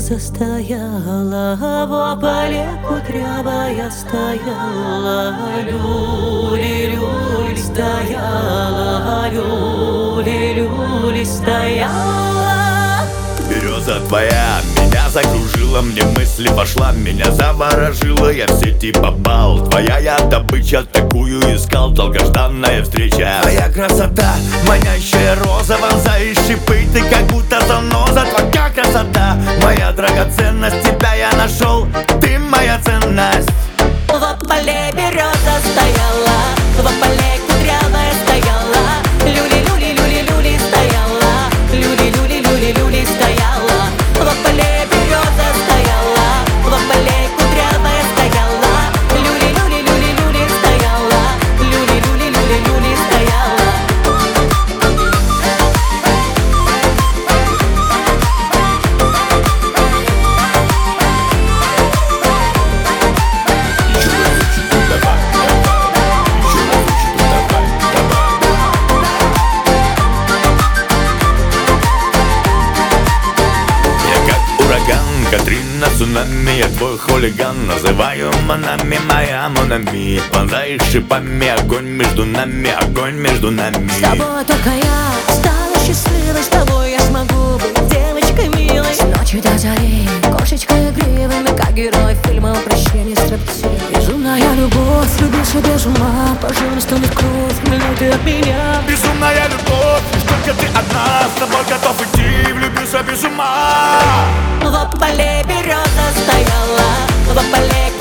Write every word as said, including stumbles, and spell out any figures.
береза стояла, в поле кудрявая стояла, люли-люли стояла, люли-люли стояла. Береза твоя меня закружила, мне мысли пошла, меня заворожила, я в сети попал. Твоя я добыча, такую искал, долгожданная встреча. Твоя красота, манящая роза, вонзаешь шипы, ты как будто заноза. Твоя красота, моя драгоценность, тебя я нашел, ты моя ценность. В поле береза стояла, в поле кудрявая стояла, люли-люли-люли-люли стояла, люли-люли-люли-люли стояла. В поле береза стояла, в поле кудрявая стояла, люли-люли-люли-люли стояла, люли-люли-люли-люли стояла. Катрина, цунами, я твой хулиган. Называю манами, моя монами. Вонзаешь шипами, огонь между нами, огонь между нами. С тобой только я стала счастливой, с тобой я смогу быть девочкой милой. С ночи до зари, кошечкой игривыми, как герой фильма «Прощение, стриптиз». Безумная любовь, влюбился без ума, пожалуйста, не в кровь, минуты от меня. Безумная любовь, лишь только ты одна, с тобой готов идти, влюбился без ума. В поле береза стояла, в поле